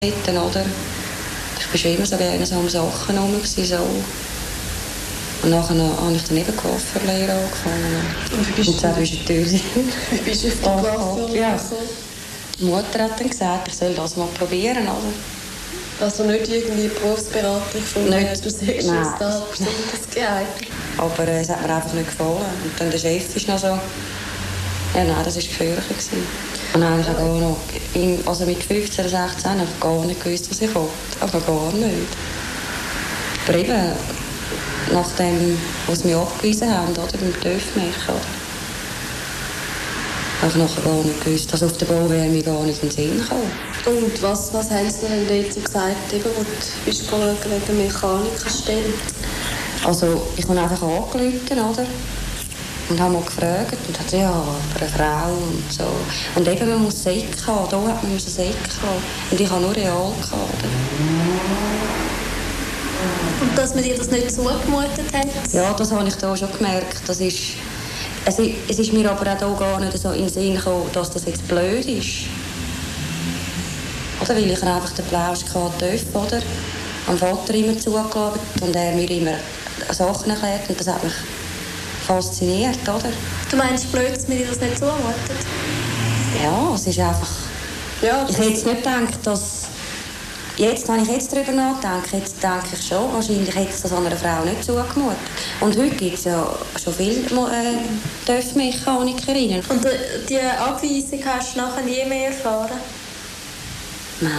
oder? Ich war schon immer so gerne so um Sachen herum, so. Und nachher habe ich dann eben Coiffeurlehre angefangen. Und wie bist du natürlich... Wie bist du auf die Coiffeurlehre ja. gekommen? Die Mutter hat dann gesagt, ich soll das mal probieren, oder? Also nicht irgendwie Berufsberatung von nicht, du sagst jetzt da besonders geeignet. Aber es hat mir einfach nicht gefallen. Und dann der Chef ist noch so, ja nein, das war gefährlicher gewesen. Und dann habe ich auch noch, also mit 15 oder 16 habe ich gar nicht gewusst, was ich wollte. Also gar nicht. Aber eben, nachdem, was mich abgewiesen haben, oder, beim TÜV-Mech, oder? Habe ich nachher gar nicht gewusst. Also auf der Bau wäre mir gar nicht in den Sinn gekommen. Und was haben sie denn dazu gesagt, eben, wo du bist wegen Mechanikerstelle? Also ich habe einfach angerufen, oder? Und habe mal gefragt und hat ja, aber eine Frau und so. Und eben, man muss Säcke haben, da hat man Säcke haben. Und ich habe nur Real gehabt, oder? Und dass man dir das nicht zugemutet hat? Ja, das habe ich da schon gemerkt. Das ist, es ist mir aber auch da gar nicht so in den Sinn gekommen, dass das jetzt blöd ist. Oder weil ich einfach den Plausch hatte, oder? Am Vater immer zugelassen und er mir immer Sachen erklärt und das hat mich fasziniert, oder? Du meinst blöd, dass man dir das nicht zumutet? Ja, es ist einfach... Ja, ich hätte jetzt nicht gedacht, dass... Jetzt, wenn ich jetzt darüber nachdenke, jetzt denke ich schon, wahrscheinlich hätte es das einer Frau nicht zugemutet. Und heute gibt es ja schon viele TÜV-Mechanikerinnen. Und die Abweisung hast du nachher nie mehr erfahren? Nein.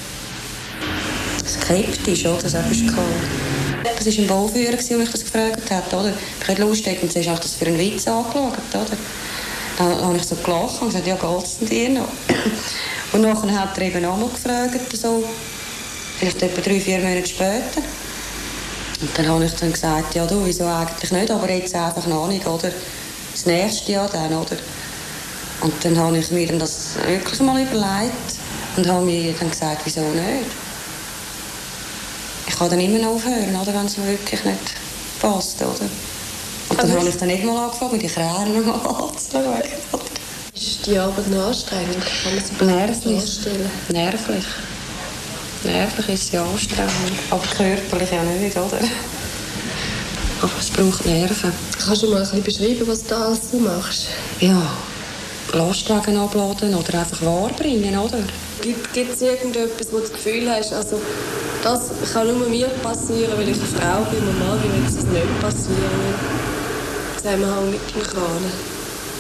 Skeptisch, oder? Das war ein Bauführer, der mich das gefragt hat, oder? Ich hatte Lust, und sie hat das für einen Witz angeschaut, oder? Dann habe ich so gelacht und gesagt, ja, geht's denn dir noch? Und nachher hat er eben auch mal gefragt, so, vielleicht etwa 3-4 Monate später. Und dann habe ich dann gesagt, ja du, wieso eigentlich nicht, aber jetzt einfach noch nicht, oder? Das nächste Jahr dann, oder? Und dann habe ich mir das wirklich mal überlegt und habe mir dann gesagt, wieso nicht? Ich kann dann immer noch aufhören, oder, wenn es mir wirklich nicht passt, oder? Und dann habe ich dann nicht mal angefangen, die Krähen mal anzuschauen. Ist die Arbeit noch anstrengend? Kann man sich vorstellen? Nervlich. Nervlich ist sie anstrengend. Aber körperlich ja nicht, oder? Aber es braucht Nerven. Kannst du mal ein bisschen beschreiben, was du alles so machst? Ja, Lastwagen abladen oder einfach Ware bringen, oder? Gibt es irgendetwas, wo du das Gefühl hast, also das kann nur mir passieren, weil ich eine Frau bin, normal würde es nicht passieren. Im Zusammenhang mit dem Kranen.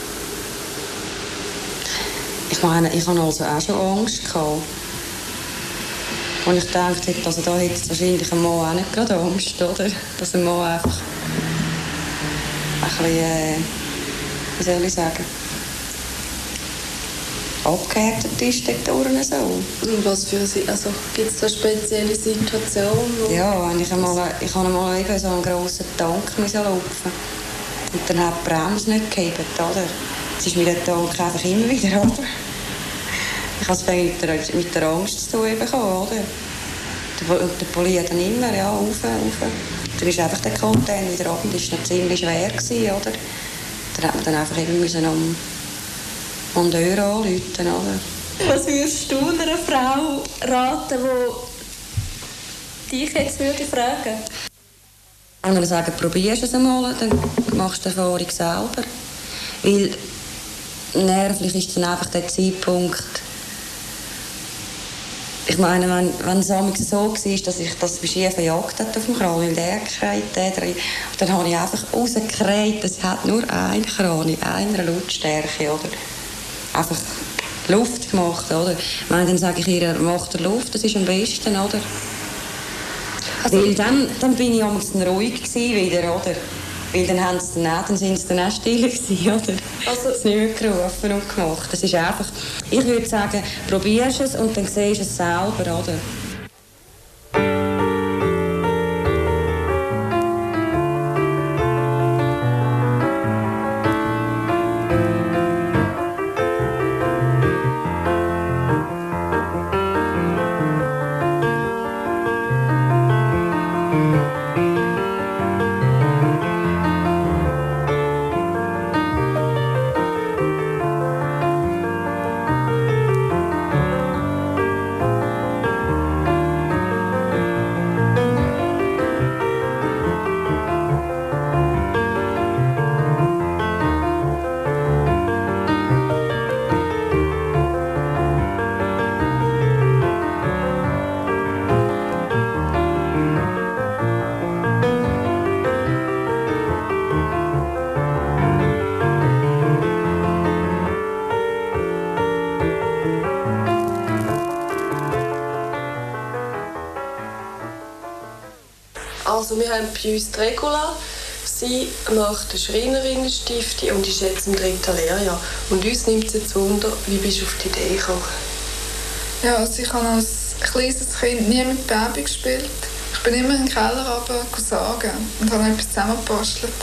Ich meine, ich hatte also auch schon Angst gehabt. Und ich dachte, also da hätte wahrscheinlich ein Mann auch nicht gerade Angst, oder? Dass ein Mann einfach ein bisschen, wie soll ich sagen, abgehärtet ist dort durch so. Und was für also gibt es da spezielle Situationen? Ja, ich habe einmal eben so einen grossen Tank laufen. Und dann hat die Bremse nicht gehoben, oder? Es ist mir der Tank einfach immer wieder, oder? Ich habe es mit der Angst zu tun bekommen, oder? Der Poli hat dann immer, ja, rauf. Dann ist einfach der Container wieder ab und das war noch ziemlich schwer gewesen, oder? Dann hat man dann einfach eben müssen am Mondeur anrufen, oder? Was würdest du einer Frau raten, die dich jetzt würde fragen? Andere sagen, probierst es einmal, dann machst du die Erfahrung selber. Weil nervlich ist dann einfach der Zeitpunkt. Ich meine, wenn es so war, dass ich das Schief verjagt habe auf dem Kran, weil der gekräht, dann habe ich einfach rausgekräht, es hat nur ein Kran, in einer Lautstärke, oder? Einfach Luft gemacht, oder? Ich meine, dann sage ich ihr, macht der Luft, das ist am besten, oder? Also, weil dann bin ich damals ruhig gewesen wieder, oder? Weil dann sind sie dann auch still gewesen, oder? Also es nicht gerufen und gemacht. Das ist einfach, ich würde sagen, probierst es und dann siehst du es selber, oder? Also wir haben bei uns die Regula. Sie macht eine Schreinerinnenstifte und ist jetzt im 3. Lehrjahr. Und uns nimmt es jetzt Wunder, wie bist du auf die Idee gekommen? Ja, also ich habe als kleines Kind nie mit Baby gespielt. Ich bin immer in den Keller runter sagen und habe etwas zusammengebastelt.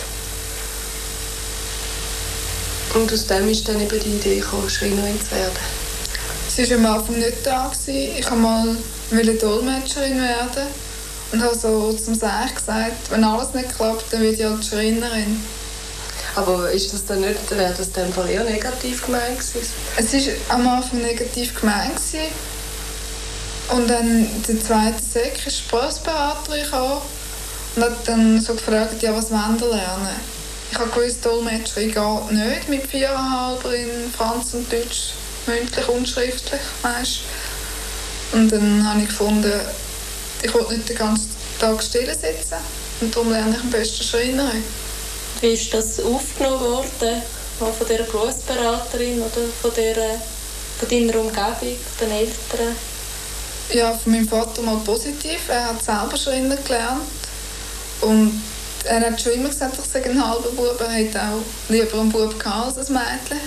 Und aus dem ist dann eben die Idee gekommen, Schreinerin zu werden? Sie war am Anfang nicht da. Ich wollte mal Dolmetscherin werden. Und habe so zum Seich gesagt, wenn alles nicht klappt, dann werde ich halt Schreinerin. Aber ist das dann nicht, wäre das dann eher negativ gemeint gewesen? Es war am Anfang negativ gemeint gewesen. Und dann der zweite Sek ist Berufsberaterin gekommen und hat dann so gefragt, ja, was wollt ihr lernen? Ich habe gewusst, Dolmetscherin geht nicht mit 4,5 in Franz und Deutsch, mündlich und schriftlich, weißt. Und dann habe ich gefunden, ich wollte nicht den ganzen Tag still sitzen und darum lerne ich am besten Schreinerin. Wie ist das aufgenommen worden? Auch von dieser Berufsberaterin oder von deiner Umgebung, den Eltern? Ja, von meinem Vater mal positiv. Er hat selber Schreiner gelernt. Und er hat schon immer gesagt, ich sei ein halber Bub. Er hat auch lieber einen Bub als ein Mädchen.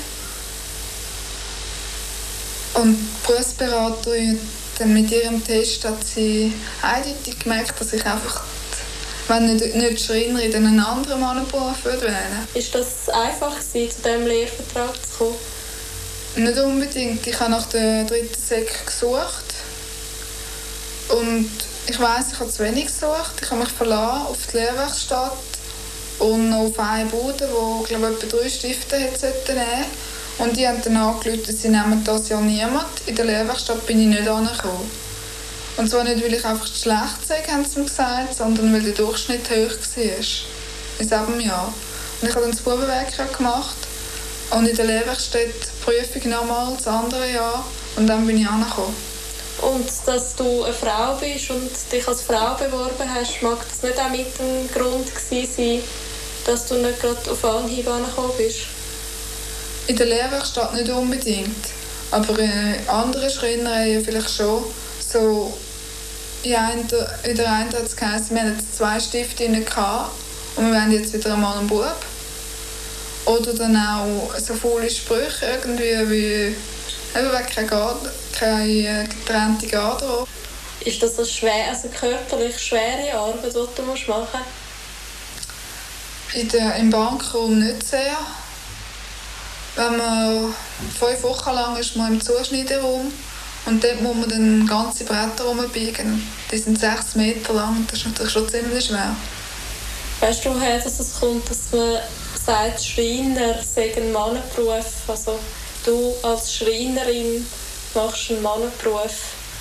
Und die Berufsberaterin, dann mit ihrem Test hat sie eindeutig gemerkt, dass ich einfach, wenn nicht Schreinerin, dann einen anderen Mannenberuf wählen würde. Ist das einfach gewesen, zu diesem Lehrvertrag zu kommen? Nicht unbedingt. Ich habe nach der 3. Sek gesucht. Und ich weiss, ich habe zu wenig gesucht. Ich habe mich verlassen auf die Lehrwerkstatt und noch auf eine Bude, die, glaube ich, etwa 3 Stifte nehmen sollte. Und die haben dann angerufen, sie nehmen das ja niemand. In der Lehrwerkstatt bin ich nicht angekommen. Und zwar nicht, weil ich einfach schlecht sei, haben sie mir gesagt, sondern weil der Durchschnitt hoch war. In 7 Jahren. Und ich habe dann das Bubenwerk gemacht. Und in der Lehrwerkstatt die Prüfung nochmal, das andere Jahr. Und dann bin ich angekommen. Und dass du eine Frau bist und dich als Frau beworben hast, mag das nicht auch mit dem Grund gewesen sein, dass du nicht gerade auf Anhieb angekommen bist? In der Lehrwerkstatt nicht unbedingt. Aber in anderen Schreinereien vielleicht schon. So, in der einen hat es geheißen, wir haben jetzt 2 Stifte gehabt und wir wollen jetzt wieder einmal einen Bub. Oder dann auch so faule Sprüche irgendwie wie keine getrennte Garderobe. Ist das eine körperlich schwere Arbeit, die du machen musst? Im Bankraum nicht sehr. Wenn man 5 Wochen lang ist man im Zuschneideraum und dort muss man dann ganze Bretter rumbiegen. Die sind 6 Meter lang, das ist natürlich schon ziemlich schwer. Weißt du, woher das kommt, dass man sagt, Schreiner sei ein Mannenberuf? Also du als Schreinerin machst einen Mannenberuf?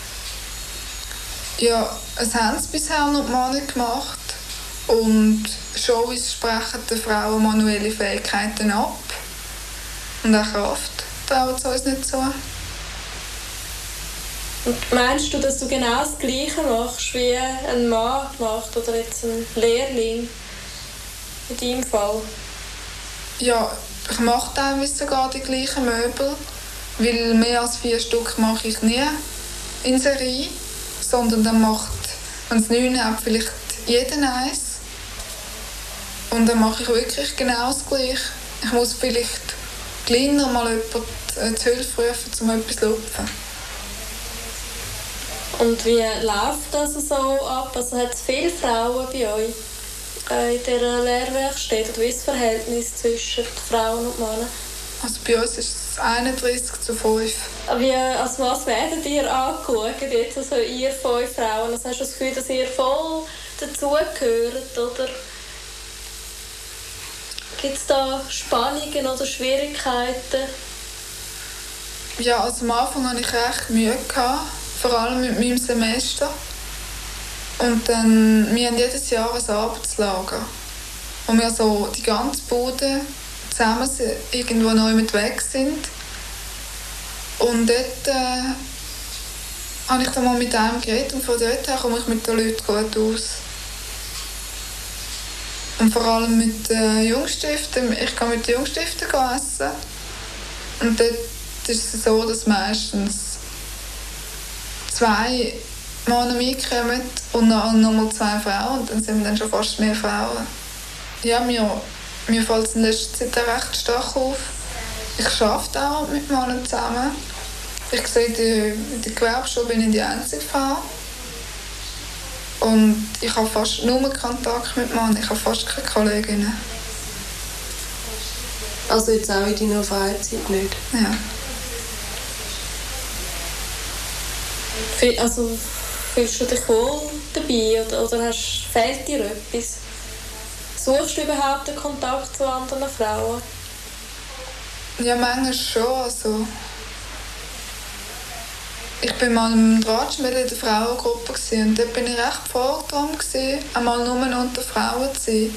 Ja, es haben es bisher noch die Männer gemacht. Und schon sprechen die Frauen manuelle Fähigkeiten ab. Und auch Kraft trauen sie uns nicht so. Und meinst du, dass du genau das Gleiche machst, wie ein Mann macht oder jetzt ein Lehrling in deinem Fall? Ja, ich mache teilweise sogar die gleichen Möbel, weil mehr als 4 Stück mache ich nie in Serie, sondern dann macht, wenn es 9 hat, vielleicht jeder eins. Und dann mache ich wirklich genau das Gleiche. Ich muss vielleicht kleiner mal jemanden zu Hilfe rufen, um etwas zu lupfen. Und wie läuft das so ab? Also hat es viele Frauen bei euch in dieser Lehrwerkstatt? Oder wie ist das Verhältnis zwischen Frauen und Männern? Also bei uns ist es 31:5. Als was werdet ihr angeschaut, jetzt also ihr 5 Frauen? Also hast du das Gefühl, dass ihr voll dazugehört, oder gibt es da Spannungen oder Schwierigkeiten? Ja, also am Anfang hatte ich recht Mühe gehabt, vor allem mit meinem Semester. Und dann, wir haben jedes Jahr ein Arbeitslager, wo wir so die ganze Bude zusammen irgendwo neu mit weg sind. Und dort habe ich dann mal mit einem geredet und von dort her komme ich mit den Leuten gut aus. Und vor allem mit Jungstiften. Ich gehe mit Jungstiften essen. Und dort ist es so, dass meistens 2 Männer mitkommen und dann nochmal 2 Frauen und dann sind wir dann schon fast mehr Frauen. Ja, mir fällt es in letzter Zeit recht stark auf. Ich arbeite auch mit Männern zusammen. Ich sehe, in der Gewerbeschule bin ich die einzige Frau. Und ich habe fast nur Kontakt mit Männern, ich habe fast keine Kolleginnen. Also jetzt auch in deiner Freizeit nicht? Ja. Also fühlst du dich wohl dabei oder fehlt dir etwas? Suchst du überhaupt den Kontakt zu anderen Frauen? Ja, manchmal schon. Also, ich war mal im Drahtspiel in der Frauengruppe und dort war ich recht froh darum, einmal nur unter Frauen zu sein.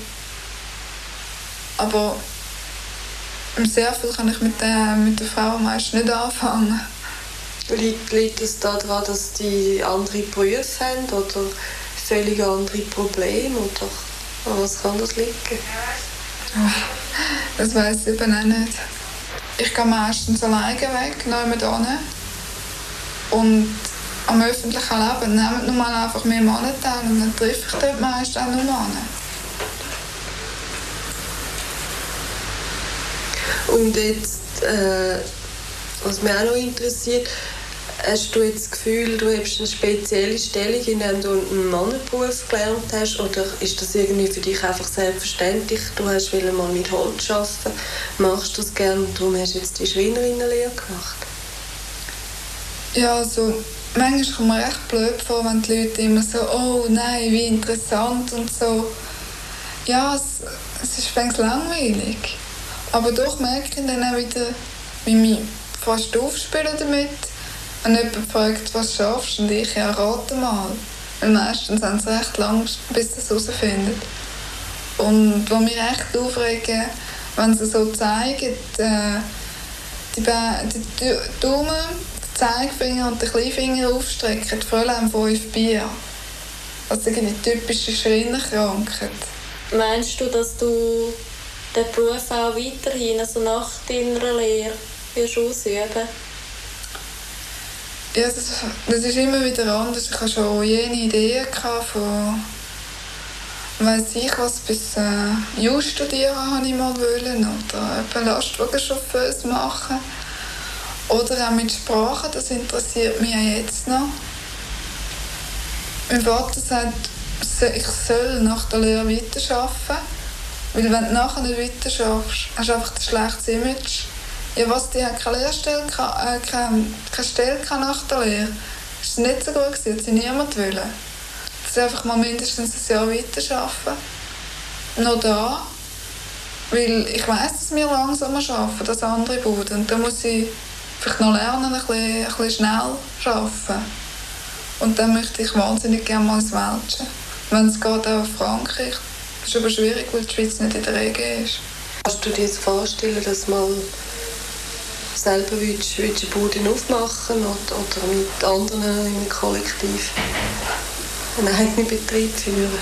Aber sehr viel kann ich mit den Frauen meist nicht anfangen. Liegt es daran, dass die andere Berufe haben oder völlig andere Probleme? Oder an was kann das liegen? Das weiss ich eben auch nicht. Ich gehe meistens alleine weg, nehme da hin. Und am öffentlichen Leben nehmen nun mal einfach mehr Männer teil und dann treffe ich dort meist auch nur Männer. Und jetzt, was mich auch noch interessiert, hast du jetzt das Gefühl, du hast eine spezielle Stellung, in der du einen Mannenberuf gelernt hast, oder ist das irgendwie für dich einfach selbstverständlich? Du hast mal mit Holz arbeiten, machst das gerne und darum hast du jetzt die Schreinerinnenlehre gemacht? Ja, also manchmal kommt mir recht blöd vor, wenn die Leute immer so «Oh nein, wie interessant» und so. Ja, es ist manchmal langweilig. Aber doch merke ich dann auch wieder, wie mich fast aufspielen damit. Wenn jemand fragt, was schaffst du, und ich ja rate mal. Weil meistens haben sie recht lange, bis sie es herausfinden. Und was mich echt aufregen, wenn sie so zeigen, die Daumen, den Zeigefinger und den Kleinfinger aufstrecken, die Fräulein 5 Bier. Das ist eine typische Schreinerkrankheit. Meinst du, dass du den Beruf auch weiterhin, also nach deiner Lehre, wirst ausüben? Ja, das ist immer wieder anders. Ich hatte schon jene Ideen von, weiss ich was, bis Jus studieren habe ich mal wollen oder eben Lastwagenchauffeurs machen. Oder auch mit Sprachen, das interessiert mich auch jetzt noch. Mein Vater sagt, ich soll nach der Lehre weiterarbeiten. Weil wenn du nachher nicht weiterschaffst, hast du einfach ein schlechtes Image. Ja, was, die haben keine Lehrstelle, keine Stelle nach der Lehre. Das war nicht so gut, das hat sie niemand wollen. Dass sie einfach mal mindestens ein Jahr weiterarbeiten. Noch da, weil ich weiss, dass wir langsamer arbeiten als andere Buden. Und da muss ich vielleicht noch lernen, ein bisschen schnell arbeiten. Und dann möchte ich wahnsinnig gerne mal ins Welschen. Wenn es geht, auch auf Frankreich. Das ist aber schwierig, weil die Schweiz nicht in der Regel ist. Kannst du dir jetzt vorstellen, dass mal selber eine Bude aufmachen oder mit anderen in einem Kollektiv einen eigenen Betrieb führen?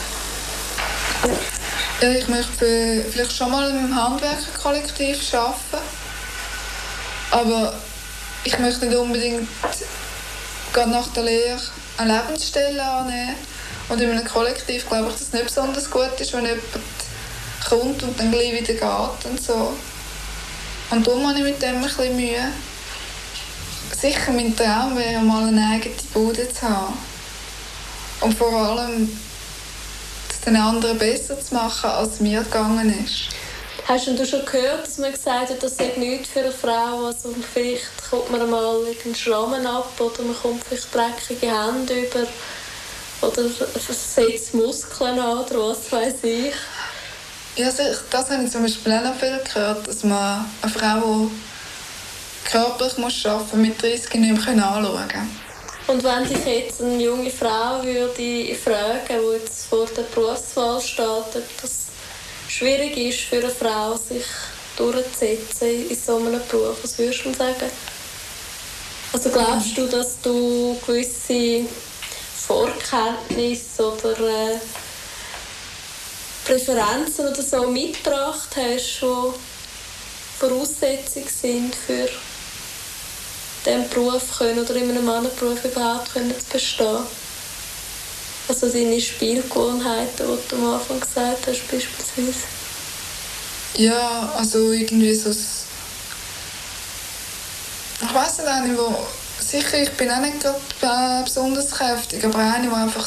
Ja, ich möchte vielleicht schon mal im Handwerkerkollektiv arbeiten. Aber ich möchte nicht unbedingt gerade nach der Lehre eine Lebensstelle annehmen. Und in einem Kollektiv glaube ich, dass es nicht besonders gut ist, wenn jemand kommt und dann gleich wieder geht und so. Und darum habe ich mit dem ein bisschen Mühe. Sicher, mein Traum wäre, mal eine eigene Bude zu haben. Und vor allem, es den anderen besser zu machen, als mir gegangen ist. Hast du schon gehört, dass man gesagt hat, das sei nichts für eine Frau? Also vielleicht kommt man mal einen Schrammen ab oder man kommt vielleicht dreckige Hände über oder setzt Muskeln an oder was weiß ich. Ja, das habe ich zum Beispiel auch noch viel gehört, dass man eine Frau, die körperlich arbeiten muss, mit 30 nicht mehr anschauen kann. Und wenn dich jetzt eine junge Frau würde fragen, die jetzt vor der Berufswahl steht, ob das schwierig ist für eine Frau, sich durchzusetzen in so einem Beruf, was würdest du sagen? Also glaubst du, dass du gewisse Vorkenntnisse oder Präferenzen oder so mitgebracht hast, die Voraussetzungen sind für diesen Beruf können oder in einem anderen Beruf überhaupt können zu bestehen? Also deine Spielgewohnheiten, die du am Anfang gesagt hast, beispielsweise? Ja, also irgendwie so... Ich weiss nicht, eine, wo... Sicher, ich bin auch nicht gerade besonders kräftig, aber eine, die einfach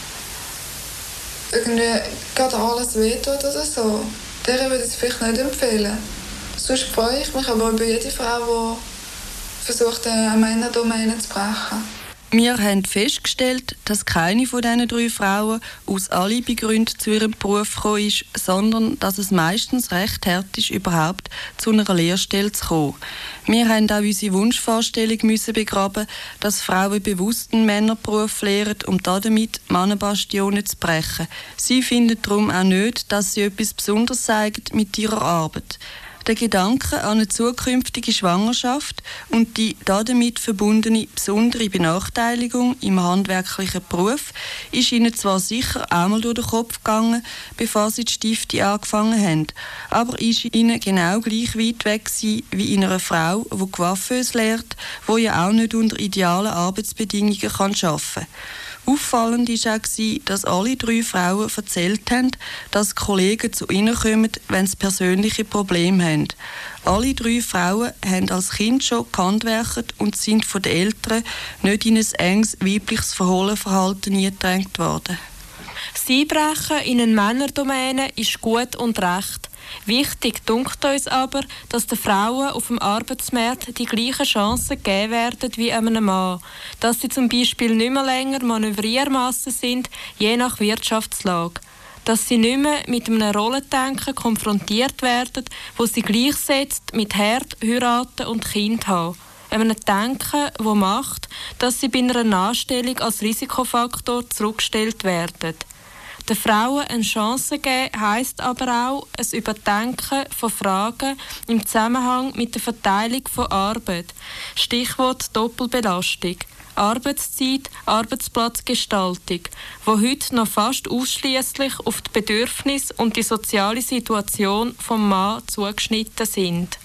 irgendwie gerade alles wehtut oder so, der würde ich es vielleicht nicht empfehlen. Sonst freue ich mich aber über jede Frau, die versucht, eine Männerdomäne zu brechen. Wir haben festgestellt, dass keine von diesen 3 Frauen aus Alibi-Gründen zu ihrem Beruf gekommen ist, sondern dass es meistens recht hart ist, überhaupt zu einer Lehrstelle zu kommen. Wir haben auch unsere Wunschvorstellung begraben, dass Frauen bewusst einen Männerberuf lehren, um damit Männerbastionen zu brechen. Sie finden darum auch nicht, dass sie etwas Besonderes zeigen mit ihrer Arbeit. Der Gedanke an eine zukünftige Schwangerschaft und die damit verbundene besondere Benachteiligung im handwerklichen Beruf ist ihnen zwar sicher einmal durch den Kopf gegangen, bevor sie die Stifte angefangen haben, aber ist ihnen genau gleich weit weg gewesen wie in einer Frau, die Coiffeuse lernt, die ja auch nicht unter idealen Arbeitsbedingungen arbeiten kann. Auffallend war auch, dass alle 3 Frauen erzählt haben, dass Kollegen zu ihnen kommen, wenn sie persönliche Probleme haben. Alle 3 Frauen haben als Kind schon gehandwerkt und sind von den Eltern nicht in ein enges weibliches Verhohlenverhalten eingedrängt worden. Das Einbrechen in eine Männerdomäne ist gut und recht. Wichtig dünkt uns aber, dass den Frauen auf dem Arbeitsmarkt die gleichen Chancen gegeben werden wie einem Mann. Dass sie zum Beispiel nicht mehr länger Manövriermassen sind, je nach Wirtschaftslage. Dass sie nicht mehr mit einem Rollendenken konfrontiert werden, wo sie gleichsetzt mit Herd, Heiraten und Kind haben. Einem Denken, das macht, dass sie bei einer Anstellung als Risikofaktor zurückgestellt werden. Den Frauen eine Chance geben heisst aber auch ein Überdenken von Fragen im Zusammenhang mit der Verteilung von Arbeit. Stichwort Doppelbelastung. Arbeitszeit, Arbeitsplatzgestaltung, die heute noch fast ausschliesslich auf die Bedürfnisse und die soziale Situation des Mannes zugeschnitten sind.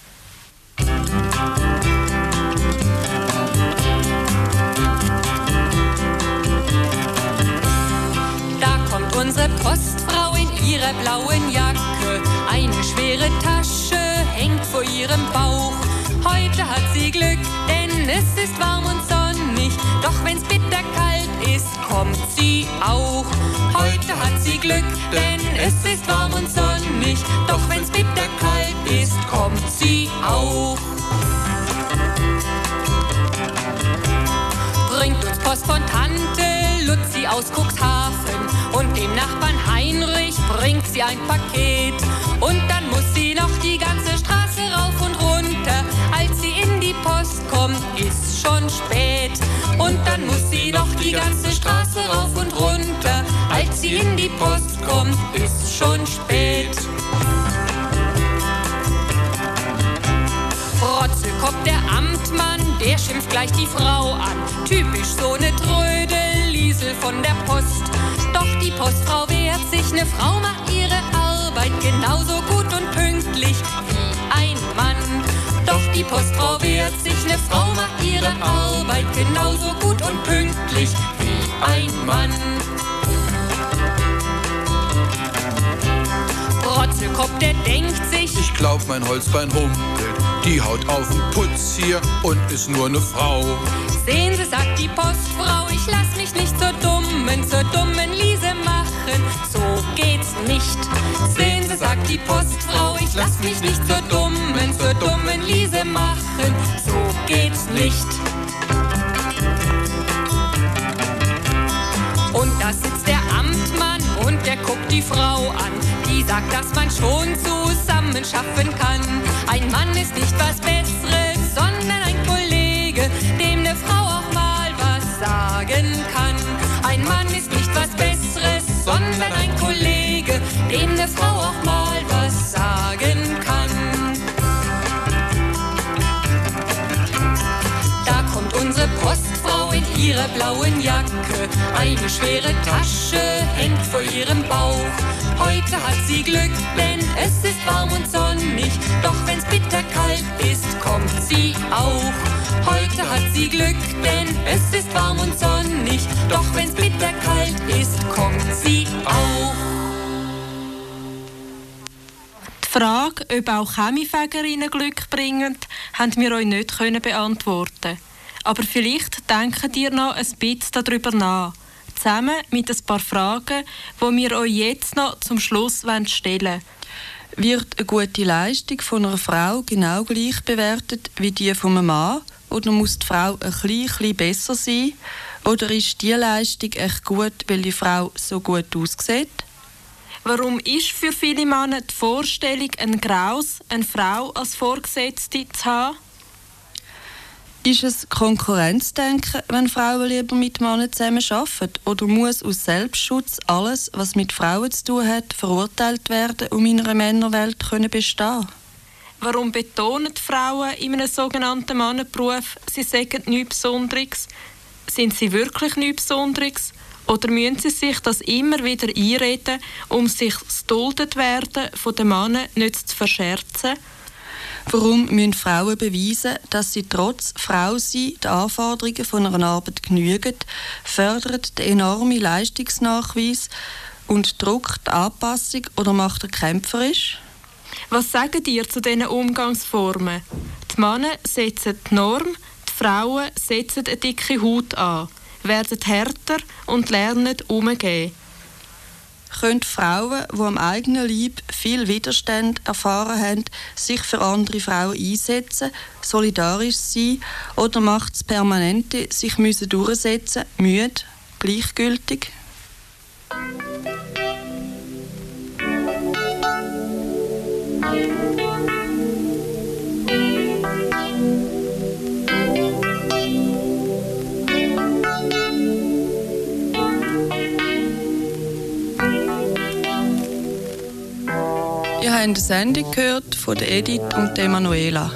Unsere Postfrau in ihrer blauen Jacke, eine schwere Tasche hängt vor ihrem Bauch. Heute hat sie Glück, denn es ist warm und sonnig, doch wenn's bitterkalt ist, kommt sie auch. Heute hat sie Glück, denn es ist warm und sonnig, doch wenn's bitterkalt ist, kommt sie auch. Bringt uns Post von Tante Luzi aus Cuxhaven und dem Nachbarn Heinrich bringt sie ein Paket. Und dann muss sie noch die ganze Straße rauf und runter. Als sie in die Post kommt, ist schon spät. Und dann muss sie noch die ganze Straße rauf und runter. Als sie in die Post kommt, ist schon spät. Rotzelkopf, der Amtmann, der schimpft gleich die Frau an. Typisch so ne Trödel-Liesel von der Post. Doch die Postfrau wehrt sich, ne Frau macht ihre Arbeit genauso gut und pünktlich wie ein Mann. Doch die Postfrau wehrt sich, ne Frau macht ihre Arbeit genauso gut und pünktlich wie ein Mann. Rotzelkopf, der denkt sich, ich glaub, mein Holzbein humpelt. Die haut auf den Putz hier und ist nur ne Frau. Sehen Sie, sagt die Postfrau, ich lass mich nicht zur dummen Liese machen. So geht's nicht. Sehen Sie, sagt die Postfrau, ich lass mich nicht zur dummen Liese machen. So geht's nicht. Und da sitzt der Amtmann und der guckt die Frau an. Die sagt, dass man schon zusammen schaffen kann. Ein Mann ist nicht was Besseres, sondern ein Kollege, dem ne Frau auch mal was sagen kann. Ein Mann ist nicht was Besseres, sondern ein Kollege, dem ne Frau auch mal was sagen kann. Da kommt unsere Postfrau in ihrer blauen Jacke, eine schwere Tasche hängt vor ihrem Bauch. Heute hat sie Glück, denn es ist warm und sonnig, doch wenn's bitterkalt ist, kommt sie auch. Heute hat sie Glück, denn es ist warm und sonnig, doch wenn's bitterkalt ist, kommt Die Frage, ob auch Kaminfegerinnen Glück bringen, haben wir euch nicht beantworten. Aber vielleicht denkt ihr noch ein bisschen darüber nach. Zusammen mit ein paar Fragen, die wir euch jetzt noch zum Schluss stellen wollen. Wird eine gute Leistung von einer Frau genau gleich bewertet wie die von einem Mann? Oder muss die Frau ein bisschen besser sein? Oder ist die Leistung echt gut, weil die Frau so gut aussieht? Warum ist für viele Männer die Vorstellung ein Graus, eine Frau als Vorgesetzte zu haben? Ist es Konkurrenzdenken, wenn Frauen lieber mit Männern zusammenarbeiten? Oder muss aus Selbstschutz alles, was mit Frauen zu tun hat, verurteilt werden, um in einer Männerwelt bestehen? Warum betonen die Frauen in einem sogenannten Mannenberuf, sie sagen nichts Besonderes? Sind sie wirklich nichts Besonderes? Oder müssen sie sich das immer wieder einreden, um sich das Duldetwerden von den Männern nicht zu verscherzen? Warum müssen Frauen beweisen, dass sie trotz Frausein den Anforderungen von einer Arbeit genügen, fördert den enormen Leistungsnachweis und Druck die Anpassung oder macht er kämpferisch? Was sagt ihr zu diesen Umgangsformen? Die Männer setzen die Norm, die Frauen setzen eine dicke Haut an, werden härter und lernen umgehen. Können Frauen, die am eigenen Leib viel Widerstand erfahren haben, sich für andere Frauen einsetzen, solidarisch sein oder macht das Permanente sich durchsetzen, müde, gleichgültig? Ihr habt eine Sendung gehört von Edith und Emanuela.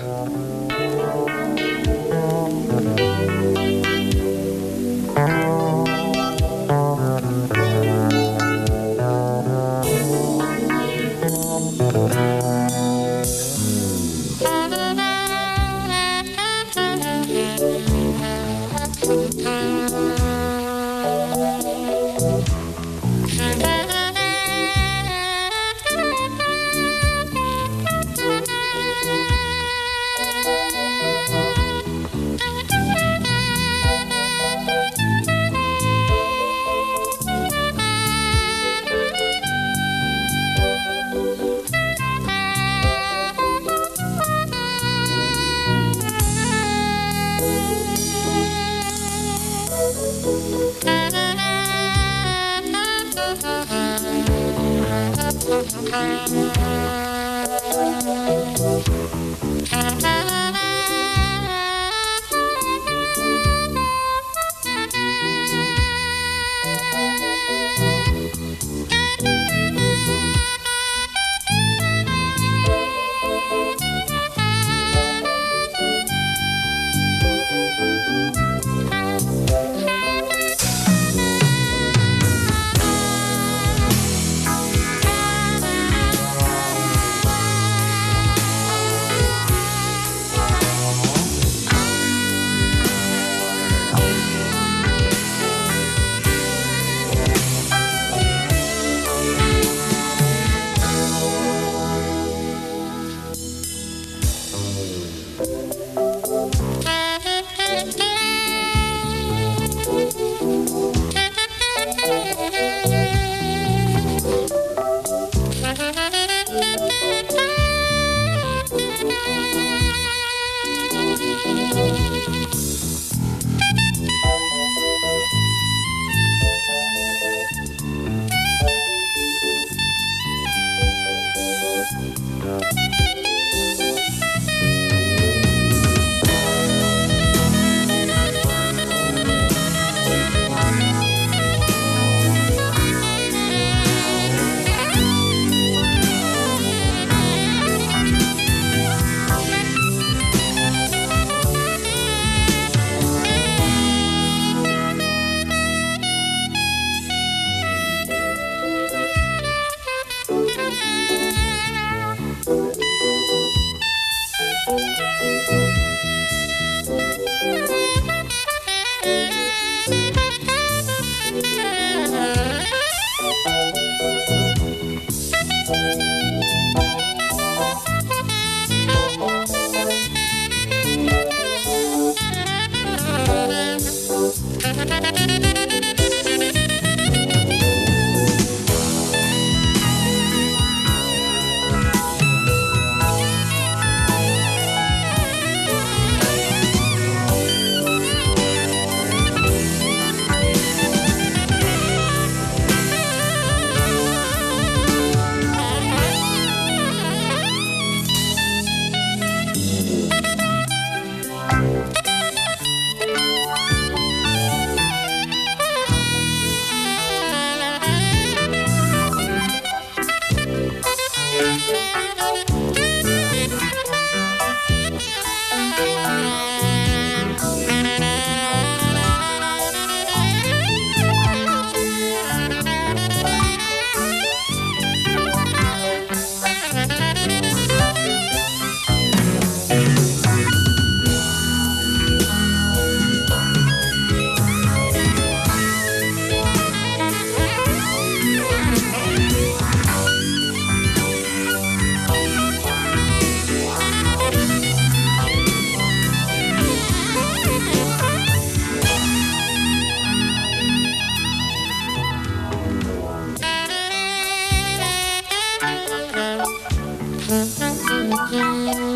Musik